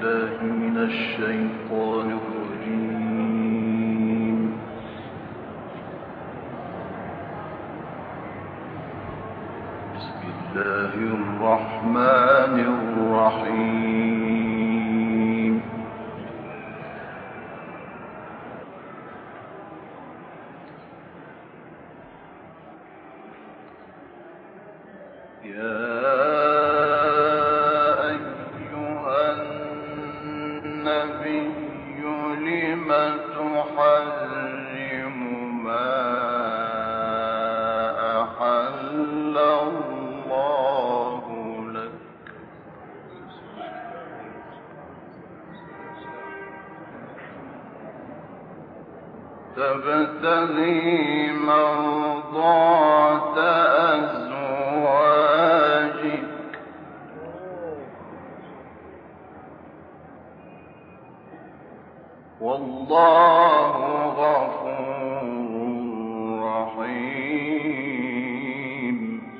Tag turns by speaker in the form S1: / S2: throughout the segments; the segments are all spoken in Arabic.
S1: بالله من الشيطان الرجيم. بسم الله الرحمن الرحيم. تبتغي مرضات أزواجك والله غفور رحيم.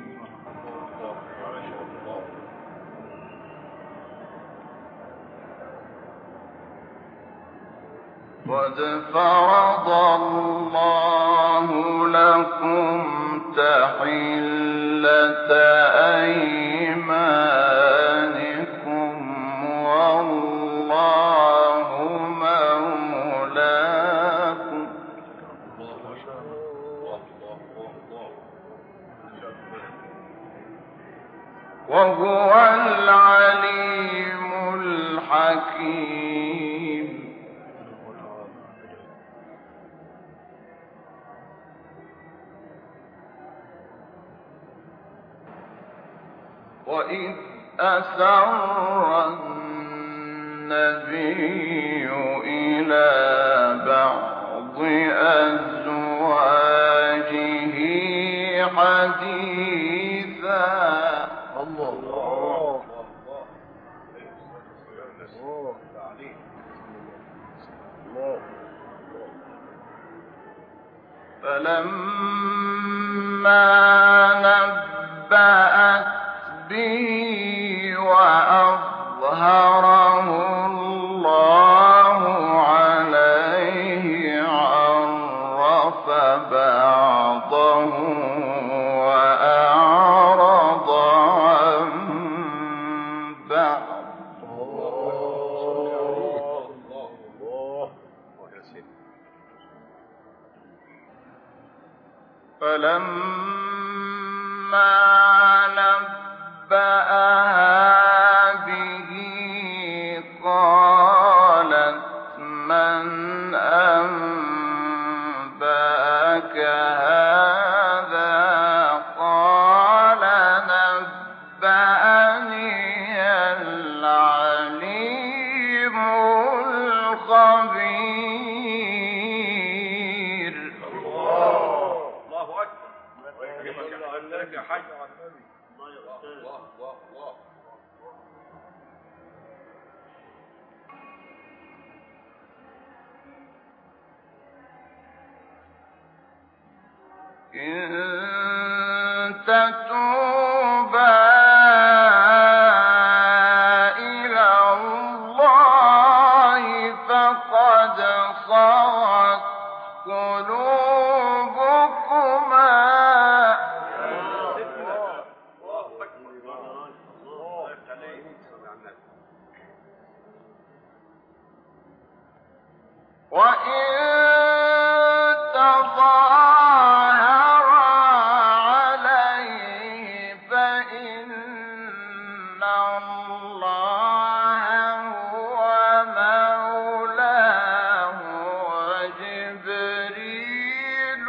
S1: قد فرض الله لكم تحلة أيمانكم والله مولاكم وهو العليم الحكيم. وإذ أسر النبي إلى بعض أزواجه حديثا فلما نبأت به وأظهره الله عليه عرف بعضه وأعرض عن بعض. فلما نبأها به قالت من أنبأك هذا قال نبأني العليم الخبير. الله أكبر. يا حاج إن تتوبا إلى الله فقد صغت قلوبكما وإن تظاهر عليه فإن الله هو مولاه وجبريل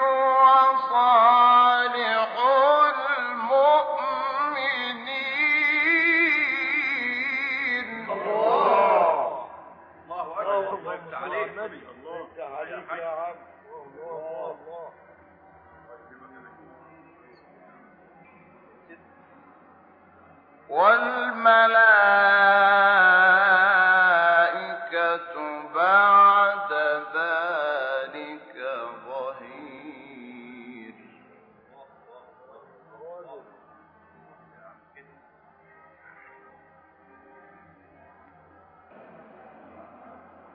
S1: وصالح المؤمنين. الله أكبر. عليك النبي. الله عليك يا عم. الله والملائكة بعد ذلك ظهير.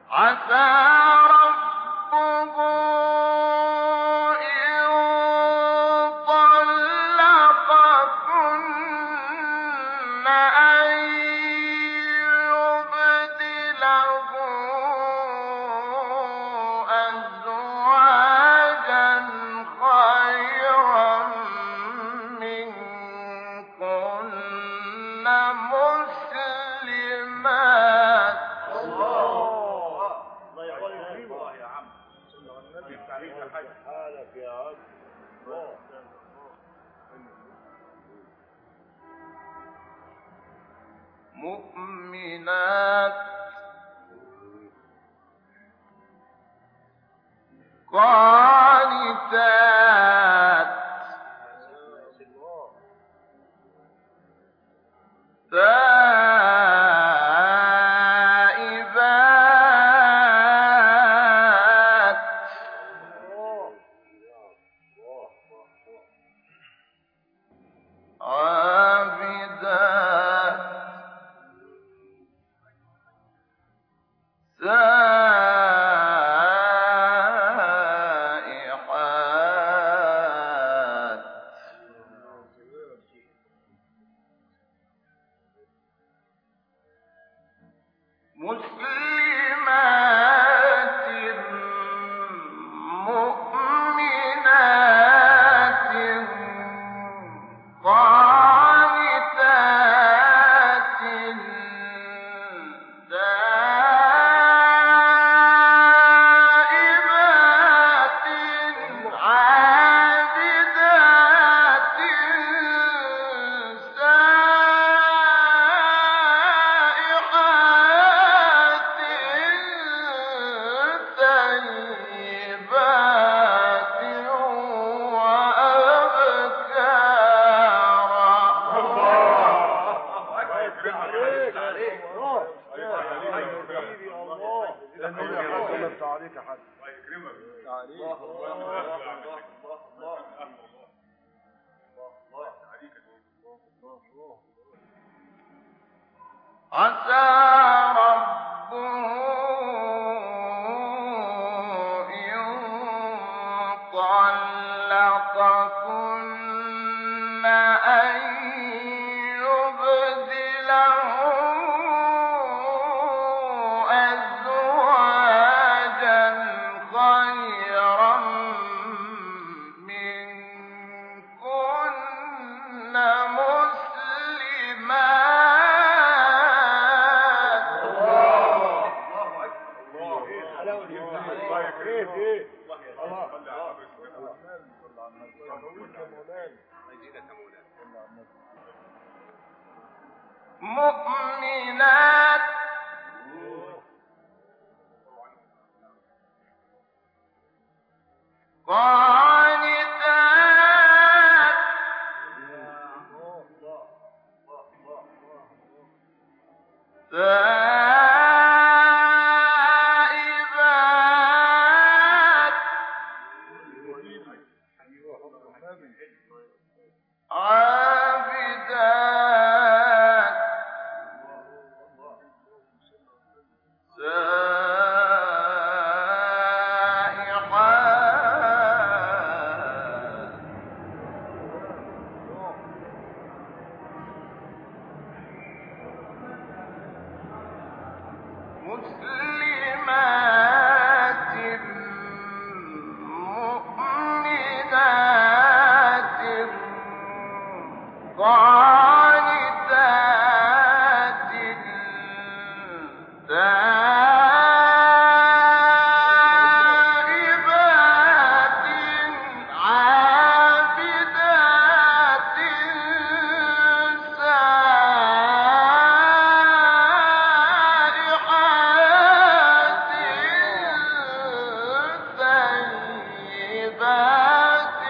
S2: مؤمنات قانتات تائبات عابدات سائحات مسلمات مؤمنات قانتات تائبات عابدات سائحات طيبات عسى ربه إن طلقكن أن يبدله أزواجا خيرا منكن مؤمنات قانتات تائبات عابدات سائحات مسلمات مؤمنات قانتات تائبات عابدات سائحات طيبات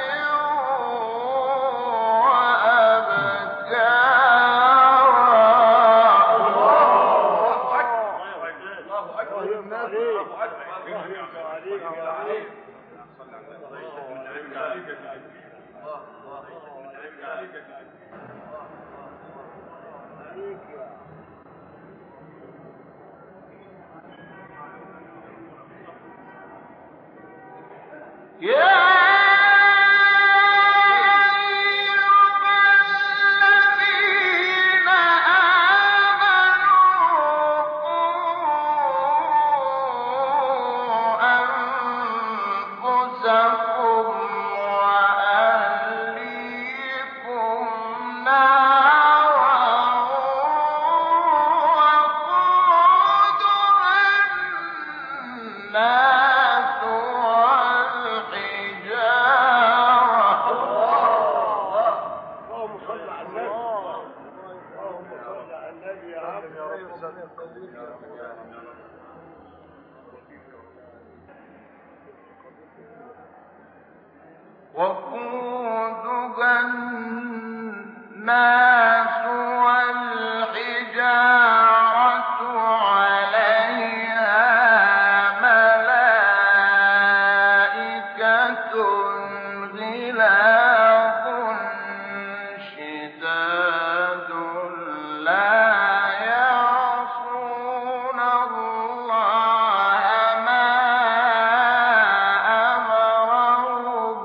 S2: وقودها الناس والحجارة عليها ملائكة غلاظ شداد لا يعصون الله ما أمرهم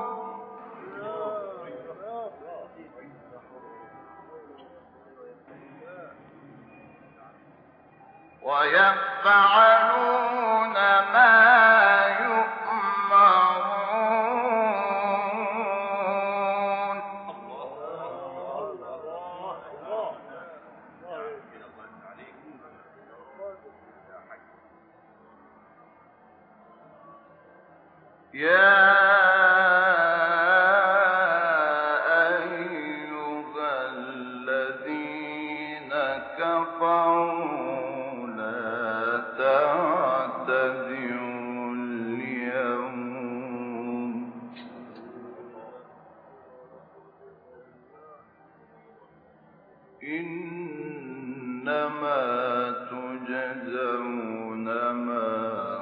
S2: ويفعلون ما يؤمرون يا أيها الذين كفروا لا تعتذروا اليوم إنما تجزون ما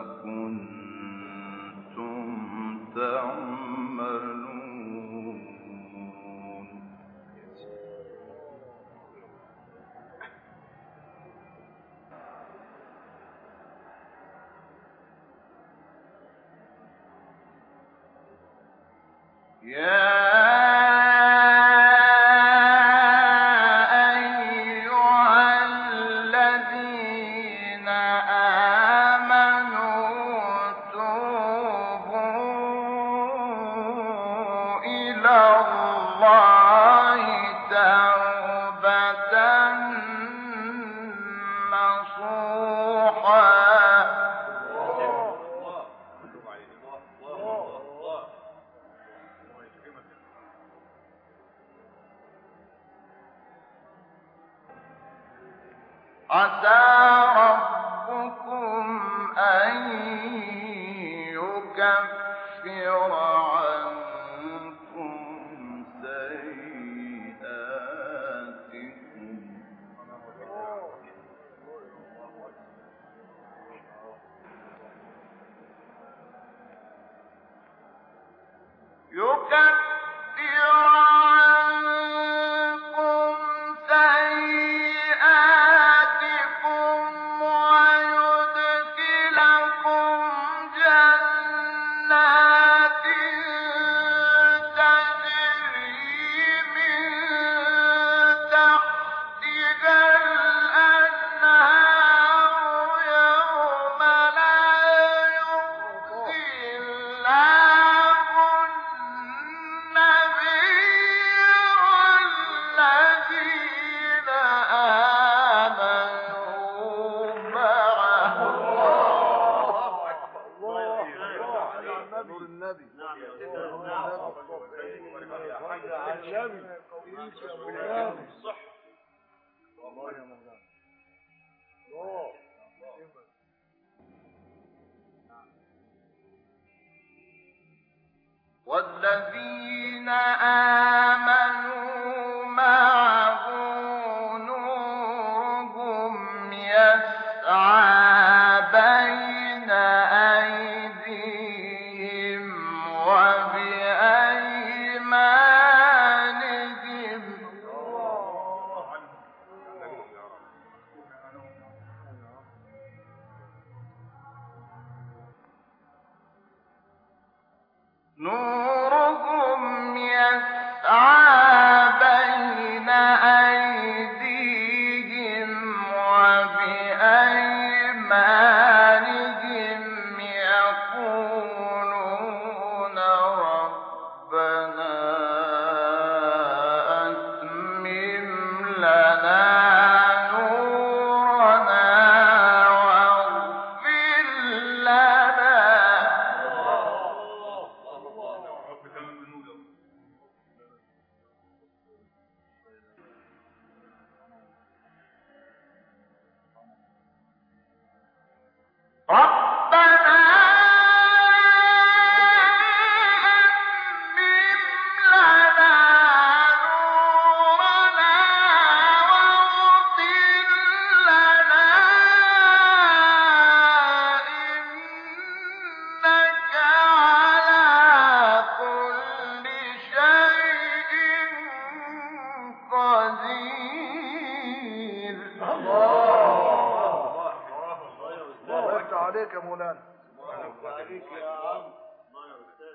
S2: كنتم تعملون يا أيها الذين آمنوا توبوا إلى الله توبة نصوحا عسى ربكم أن يكفر عنكم سيئاتكم ويدخلكم جنات تجري من تحتها الأنهار يوم لا يخزي الله النبي والذين آمنوا معه
S1: نور النبي صح والله يا مولانا
S2: والذين آمنوا معه نورهم يسعى بين أيديهم وبأيمانهم نورهم يسعى بين أيديهم وبأيمانهم يقولون ربنا أتمم لنا نورنا واغفر لنا ربنا أتمم لنا نورنا واغفر لنا إنك على كل شيء قدير.
S1: الله يفتح عليك يا مولانا. الله عليك يا عم. الله يا استاذ.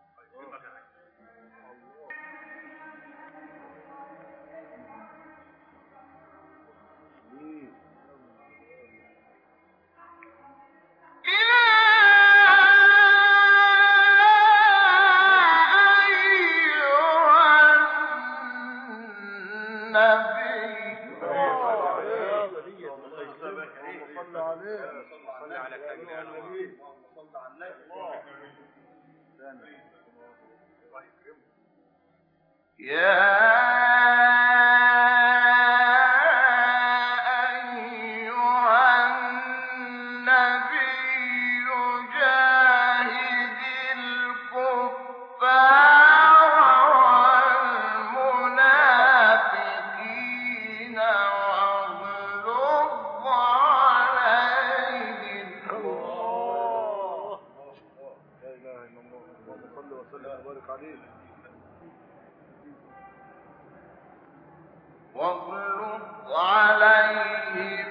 S1: واغلظ عليهم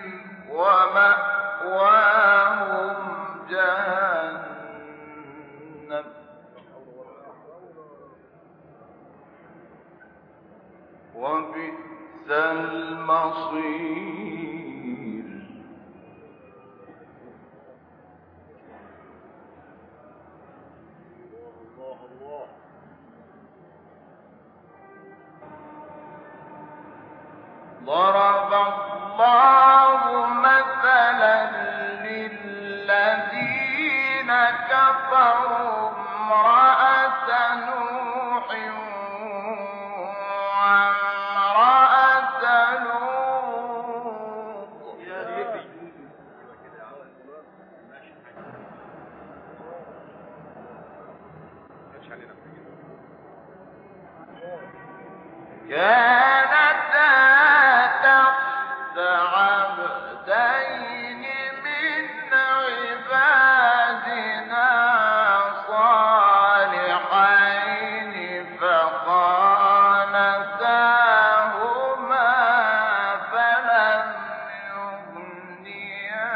S1: ومأواهم جهنم وبئس المصير. ضرب الله مثلا للذين كفروا امرأة نوح وامرأة لوط كانتا تحت عبدين من عبادنا صالحين فخانتاهما فلم يغنيا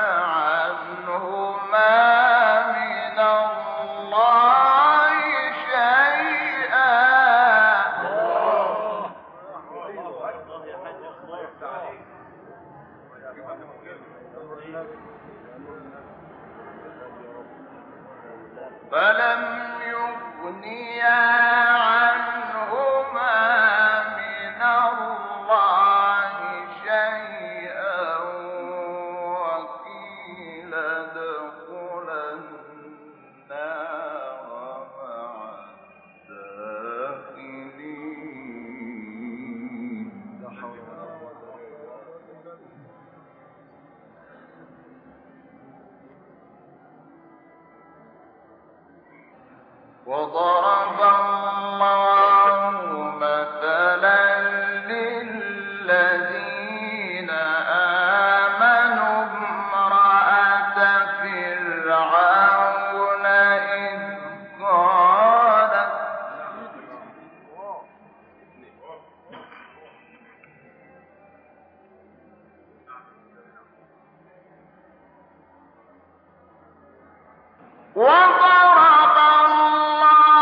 S1: عنهما من الله شيئا فلم يغنيا عنهما من الله شيئا وقيل ادخلا النار مع الداخلين. وضرب الله مثلا للذين آمنوا امرأة فرعون إذ قالت وضرب الله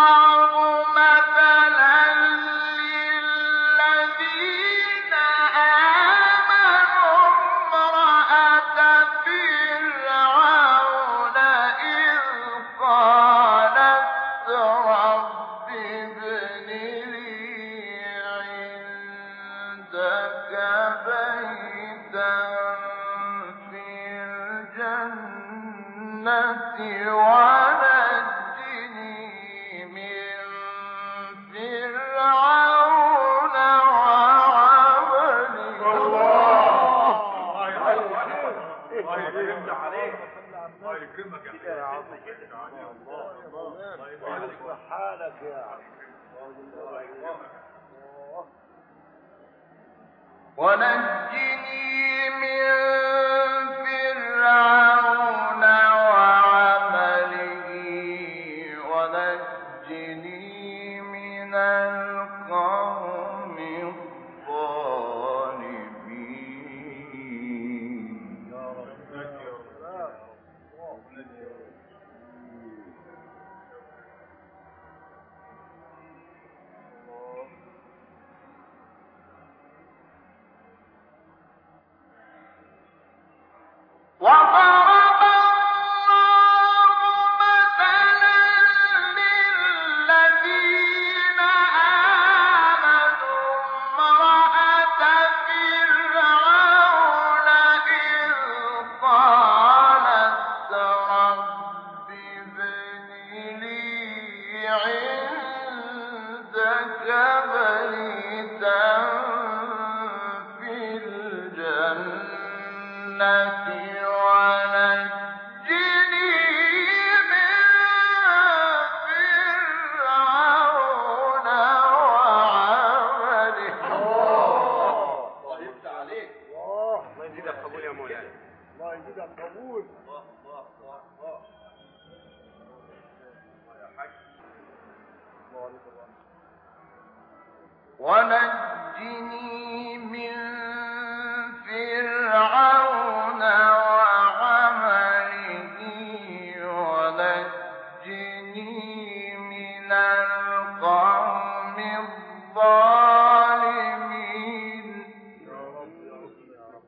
S2: ونجني من فرعون وعمله.
S1: الله يكرمك عليك. الله يكرمك يا عم. الله يصلح حالك يا عم.
S2: ونجني من فرعون وعمله ونجني من القوم الظالمين.
S1: يا رب
S2: وضرب الله مثلا للذين آمنوا امرأة فرعون إذ قالت رب ابن لي عندك بيتا في الجنة ونجني من فرعون وعمله.
S1: الله يفتح عليك. الله يزيدك قبول يا مولانا. الله يزيدك قبول. الله يا حاج.
S2: ونجني من فرعون وعمله ونجني من القوم الظالمين.
S1: يا رب يا رب يا رب.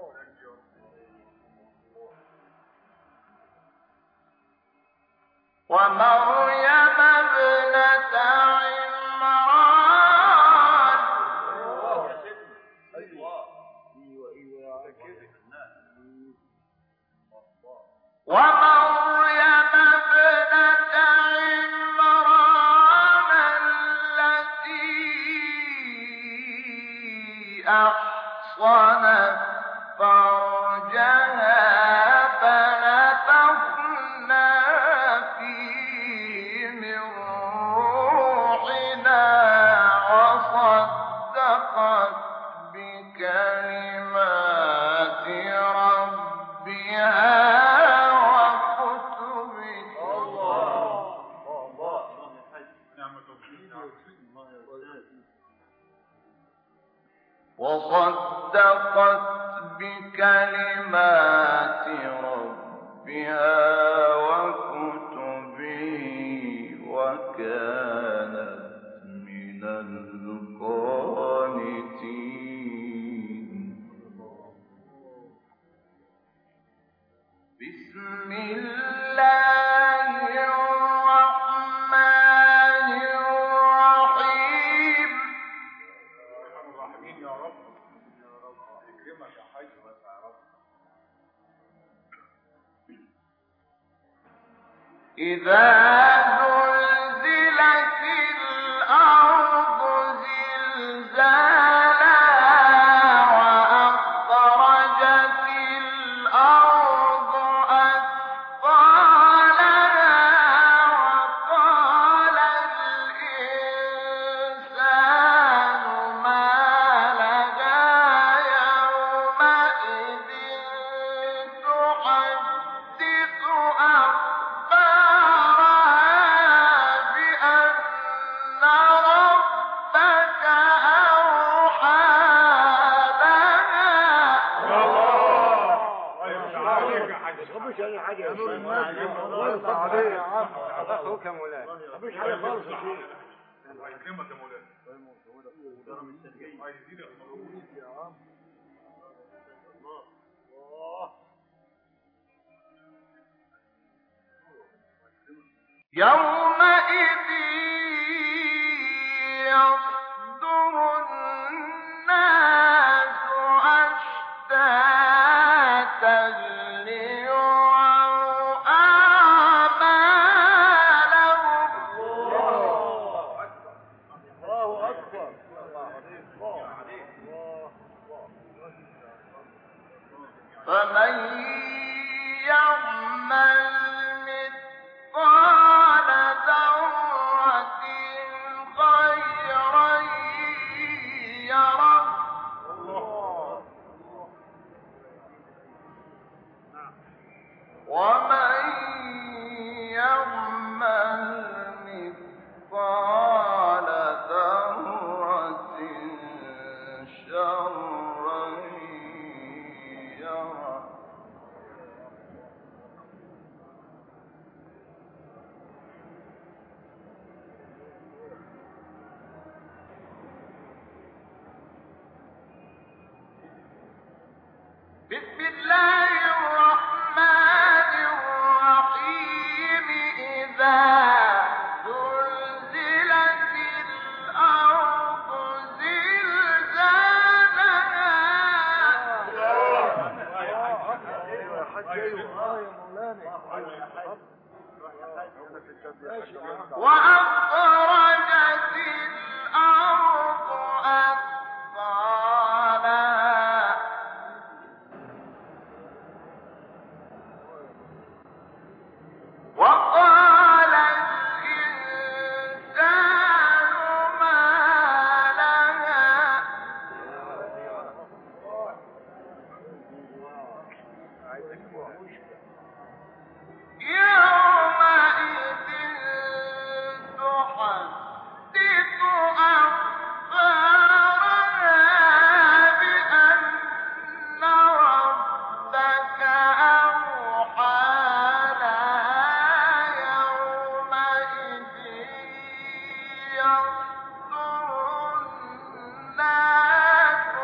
S2: ومريم ابنة عمران ومريم ابنة عمران التي أحصنت فرجها فنفخنا فيه من روحنا وصدقت بكلمات ربها وكتبه. وصدقت بكلمات ربها وكتبه وكانت من القانتين. بسم الله الرحمن الرحيم.
S1: الرحمن الرحيم. يا رب يا رب يكرمك يا حاج. يا رب.
S2: إذا زلزلت الأرض زلزالها وأخرجت الأرض أثقالها وقال الإنسان ما لها يومئذ تحدث أخبارها بأن ربك أوحى لها.
S1: الله يفتح عليك يا حاج. مش اي حاجه يا نور المجد. الله يفتح عليك يا عم. اخوك يا مولانا. مفيش حاجه خالص يا شيخ. الله يكرمك يا مولانا. الله يزيدك قبول يا عم. الله
S2: يومئذ يصدر الناس أشتاتا ليروا بسم الله الرحمن الرحيم إذا زلزلت الأرض زلزالها وأخرجت الأرض أثقالها وقال الإنسان ما لها يومئذ تحدث أخبارها بأن ربك أوحى لها يومئذ يصدر الناس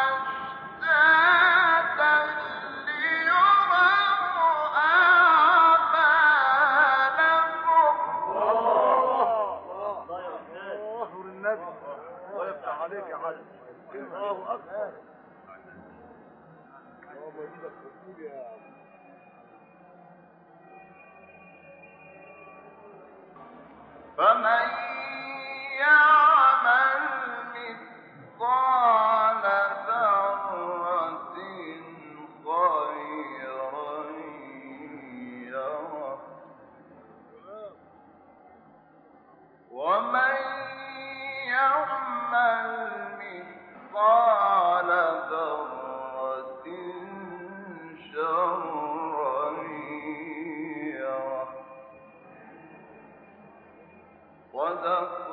S2: أشتاتا ليروا أعمالهم
S1: نور النبي الله يفتح عليك يا حاج الله اكبر اللهم يجيبك خطوب يا
S2: فمن يعمل مثقال ذرة خيرا يره ومن يعمل مثقال ذرة شرا يره صدق